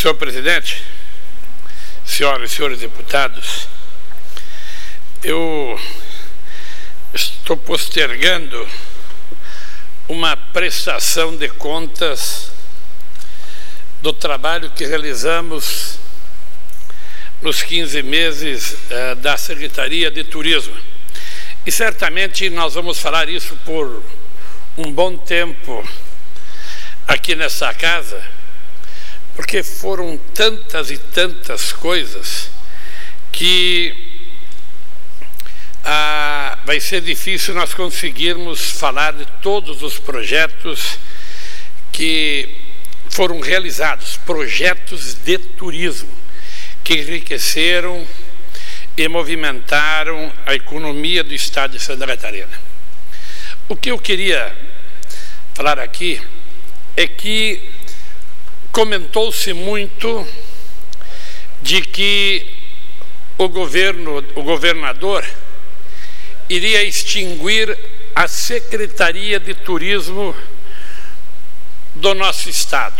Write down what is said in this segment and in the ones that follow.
Senhor presidente, senhoras e senhores deputados, eu estou postergando uma prestação de contas do trabalho que realizamos nos 15 meses da Secretaria de Turismo. E certamente nós vamos falar isso por um bom tempo aqui nessa casa, porque foram tantas e tantas coisas que vai ser difícil nós conseguirmos falar de todos os projetos que foram realizados, projetos de turismo, que enriqueceram e movimentaram a economia do Estado de Santa Catarina. O que eu queria falar aqui é que comentou-se muito de que o governador iria extinguir a Secretaria de Turismo do nosso Estado.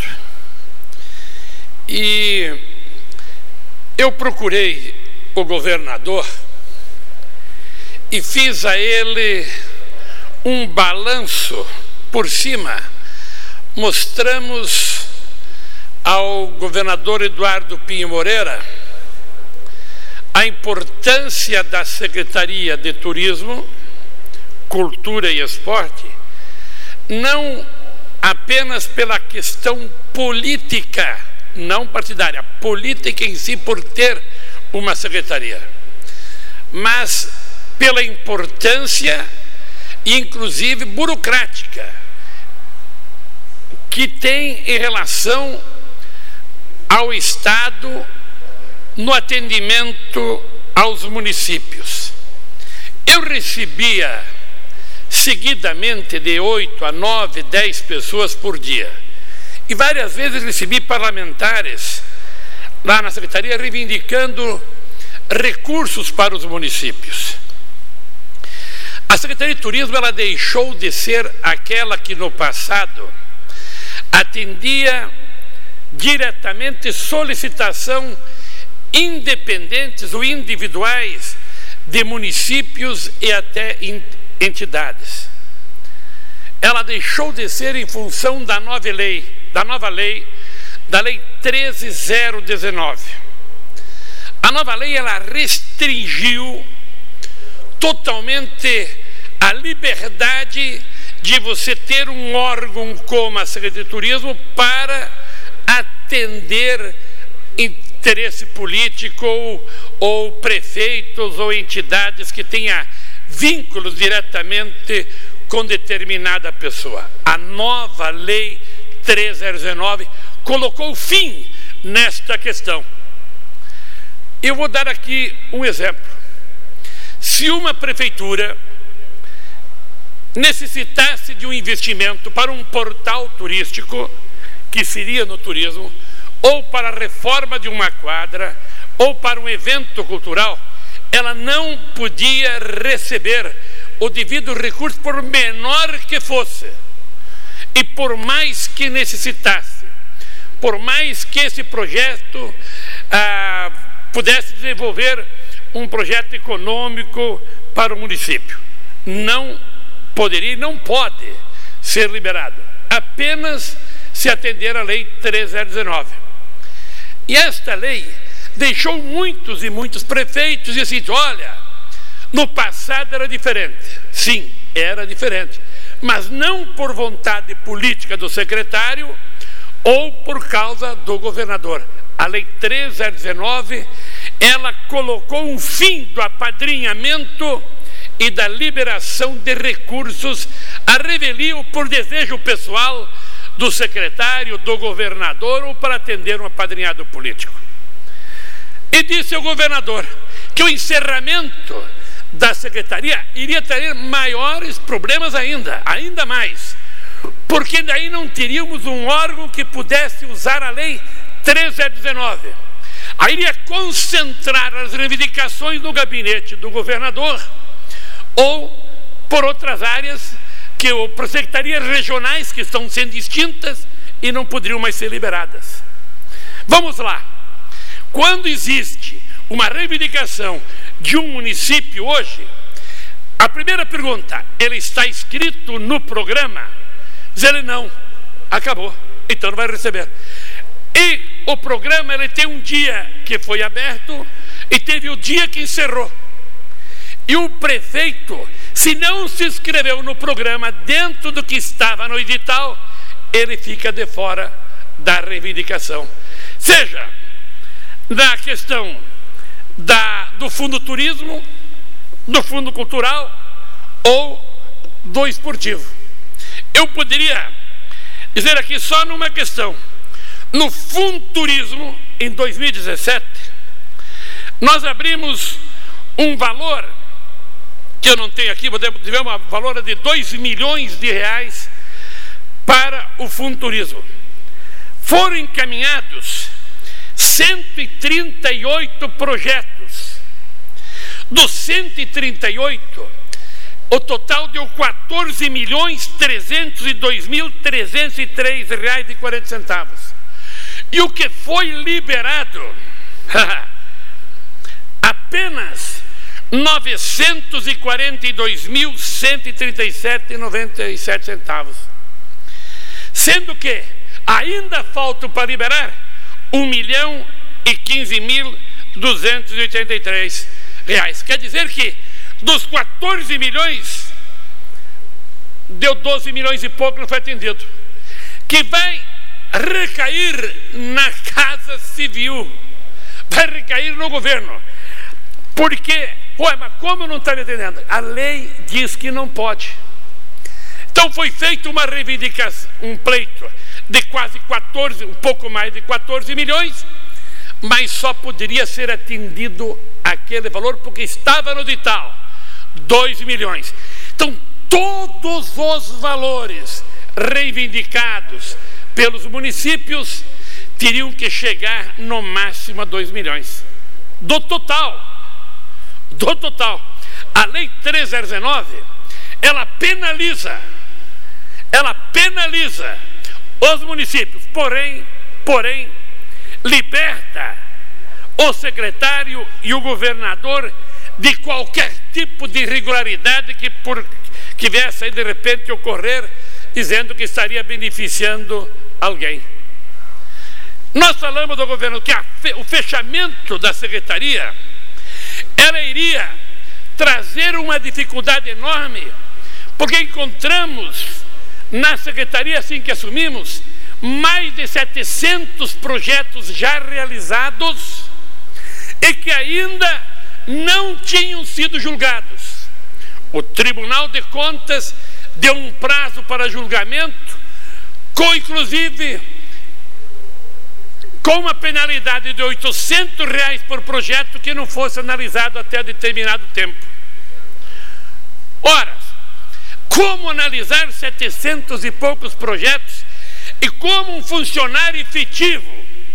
E eu procurei o governador e fiz a ele um balanço por cima. Mostramos ao governador Eduardo Pinho Moreira a importância da Secretaria de Turismo, Cultura e Esporte, não apenas pela questão política, não partidária, política em si por ter uma secretaria, mas pela importância, inclusive burocrática, que tem em relação ao Estado no atendimento aos municípios. Eu recebia seguidamente de 8 a 9, 10 pessoas por dia. E várias vezes recebi parlamentares lá na Secretaria reivindicando recursos para os municípios. A Secretaria de Turismo, ela deixou de ser aquela que no passado atendia diretamente solicitação independentes ou individuais de municípios e até entidades. Ela deixou de ser em função da nova lei, da Lei 13.019. A nova lei, ela restringiu totalmente a liberdade de você ter um órgão como a Secretaria de Turismo para atender interesse político ou prefeitos ou entidades que tenha vínculos diretamente com determinada pessoa. A nova Lei 13.019 colocou fim nesta questão. Eu vou dar aqui um exemplo. Se uma prefeitura necessitasse de um investimento para um portal turístico, que seria no turismo, ou para a reforma de uma quadra, ou para um evento cultural, ela não podia receber o devido recurso, por menor que fosse, e por mais que necessitasse, por mais que esse projeto pudesse desenvolver um projeto econômico para o município. Não poderia e não pode ser liberado, apenas se atender à Lei 13.019. E esta lei deixou muitos e muitos prefeitos e assim, olha, no passado era diferente. Sim, era diferente, mas não por vontade política do secretário ou por causa do governador. A Lei 13.019, ela colocou um fim do apadrinhamento e da liberação de recursos a revelia por desejo pessoal do secretário, do governador ou para atender um apadrinhado político. E disse ao governador que o encerramento da secretaria iria ter maiores problemas ainda mais, porque daí não teríamos um órgão que pudesse usar a Lei 13.019. Aí iria concentrar as reivindicações no gabinete do governador ou por outras áreas por secretarias regionais que estão sendo extintas e não poderiam mais ser liberadas. Vamos lá. Quando existe uma reivindicação de um município hoje, a primeira pergunta, ele está inscrito no programa? Diz ele não, acabou, então não vai receber. E o programa, ele tem um dia que foi aberto e teve o dia que encerrou. E o prefeito, se não se inscreveu no programa dentro do que estava no edital, ele fica de fora da reivindicação. Seja na questão do fundo turismo, do fundo cultural ou do esportivo. Eu poderia dizer aqui só numa questão. No fundo turismo, em 2017, nós abrimos um valor, que eu não tenho aqui, tivemos um valor de 2 milhões de reais para o fundo turismo. Foram encaminhados 138 projetos. Dos 138, o total deu 14.302.303 e 40 centavos. E o que foi liberado, apenas 942.137,97 centavos. Sendo que ainda falta para liberar 1.015.283 reais. Quer dizer que dos 14 milhões, deu 12 milhões e pouco, não foi atendido. Que vai recair na Casa Civil, vai recair no governo. Porque, mas como não está me entendendo? A lei diz que não pode. Então foi feita uma reivindicação, um pleito de quase 14, um pouco mais de 14 milhões, mas só poderia ser atendido aquele valor porque estava no edital, 2 milhões. Então todos os valores reivindicados pelos municípios teriam que chegar no máximo a 2 milhões. Do total. A Lei 319, ela penaliza os municípios, porém, liberta o secretário e o governador de qualquer tipo de irregularidade que viesse aí de repente ocorrer, dizendo que estaria beneficiando alguém. Nós falamos do governo que o fechamento da secretaria, ela iria trazer uma dificuldade enorme, porque encontramos na secretaria, assim que assumimos, mais de 700 projetos já realizados e que ainda não tinham sido julgados. O Tribunal de Contas deu um prazo para julgamento, inclusive com uma penalidade de R$800 por projeto que não fosse analisado até determinado tempo. Ora, como analisar 700 e poucos projetos e como um funcionário efetivo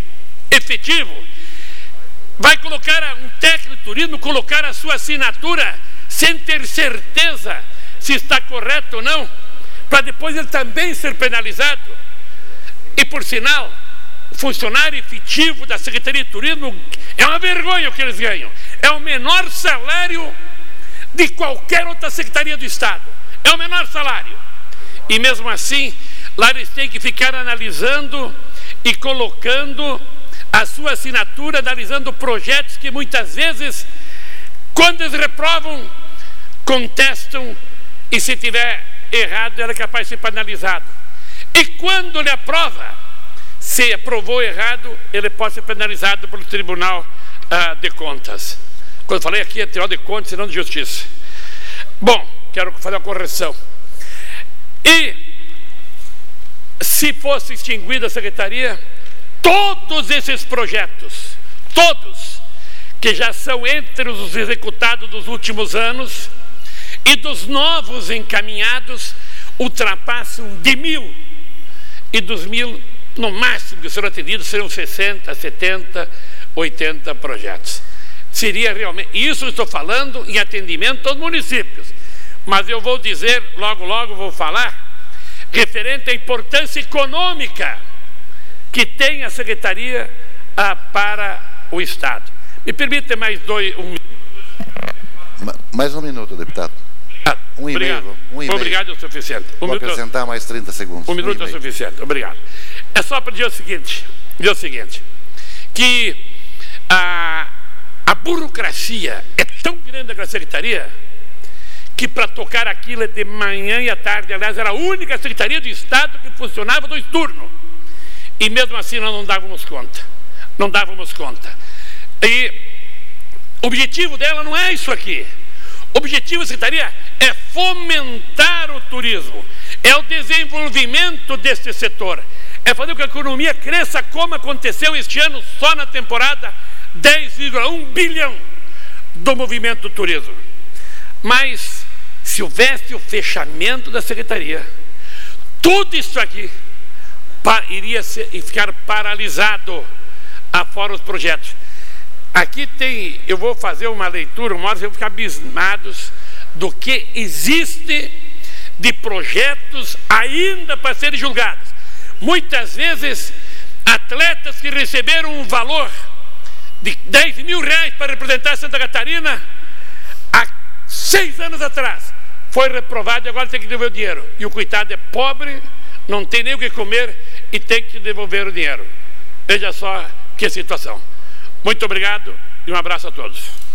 vai colocar um técnico de turismo, colocar a sua assinatura sem ter certeza se está correto ou não, para depois ele também ser penalizado? E por sinal, o funcionário efetivo da Secretaria de Turismo é uma vergonha o que eles ganham. É o menor salário de qualquer outra secretaria do Estado. É o menor salário. E mesmo assim, lá eles têm que ficar analisando e colocando a sua assinatura, analisando projetos que muitas vezes, quando eles reprovam, contestam, e se tiver errado, ele é capaz de ser penalizado. E quando ele aprova, se aprovou errado, ele pode ser penalizado pelo Tribunal de Contas. Quando eu falei aqui é Tribunal de Contas e não de Justiça. Bom, quero fazer uma correção. E se fosse extinguida a secretaria, todos esses projetos, todos, que já são entre os executados dos últimos anos e dos novos encaminhados, ultrapassam de 1.000, e dos 1.000, no máximo que serão atendidos, serão 60, 70, 80 projetos. Seria realmente, isso eu estou falando em atendimento aos municípios, mas eu vou dizer, logo vou falar, referente à importância econômica que tem a secretaria para o Estado. Me permite mais mais um minuto, deputado. Obrigado. Um e-mail. Obrigado, é o suficiente. Vou acrescentar mais 30 segundos. Um minuto é o suficiente. Obrigado. É só para dizer o seguinte, que a burocracia é tão grande na secretaria que para tocar aquilo é de manhã e à tarde. Aliás, era a única secretaria do Estado que funcionava 2 turnos. E mesmo assim nós não dávamos conta. Não dávamos conta. E o objetivo dela não é isso aqui. O objetivo da secretaria é fomentar o turismo, é o desenvolvimento desse setor, é fazer com que a economia cresça como aconteceu este ano, só na temporada, 10,1 bilhão do movimento do turismo. Mas, se houvesse o fechamento da secretaria, tudo isso aqui iria ficar paralisado, afora os projetos. Aqui tem, eu vou fazer uma leitura, uma hora vocês vão ficar abismados do que existe de projetos ainda para serem julgados. Muitas vezes, atletas que receberam um valor de 10 mil reais para representar Santa Catarina, há 6 anos atrás, foi reprovado e agora tem que devolver o dinheiro. E o coitado é pobre, não tem nem o que comer e tem que devolver o dinheiro. Veja só que situação. Muito obrigado e um abraço a todos.